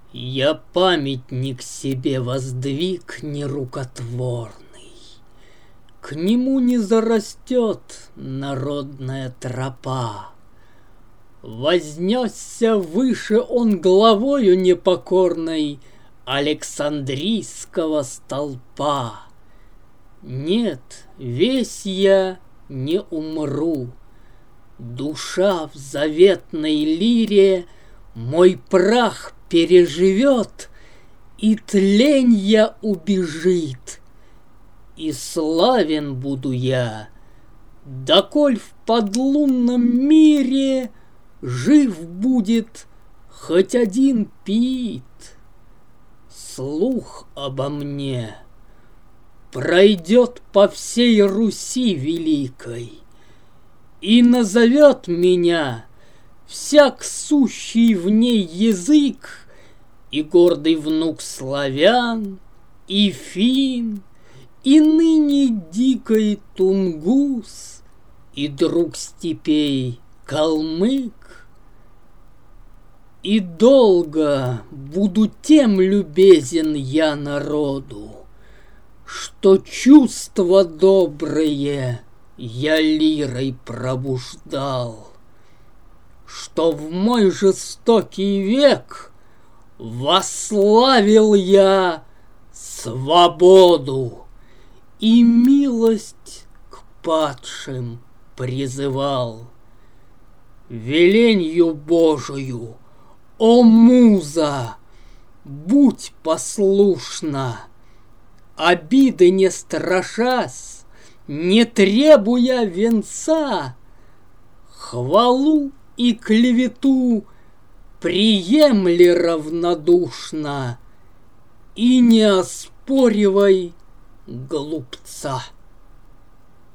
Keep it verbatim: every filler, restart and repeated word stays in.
Я памятник себе воздвиг нерукотворный. К нему не зарастет народная тропа. Вознесся выше он главою непокорной Александрийского столпа. Нет, весь я не умру. Душа в заветной лире мой прах переживет, и тленья убежит. И славен буду я, доколь в подлунном мире жив будет хоть один Пит. Слух обо мне пройдет по всей Руси великой, и назовет меня всяк сущий в ней язык, и гордый внук славян, и фин, и ныне дикой тунгус, и друг степей калмык. И долго буду тем любезен я народу, что чувства добрые я лирой пробуждал, что в мой жестокий век восславил я свободу и милость к падшим призывал. Веленью Божию, о муза, будь послушна, обиды не страшась, не требуя венца, хвалу и клевету приемли равнодушно и не оспоривай глупца.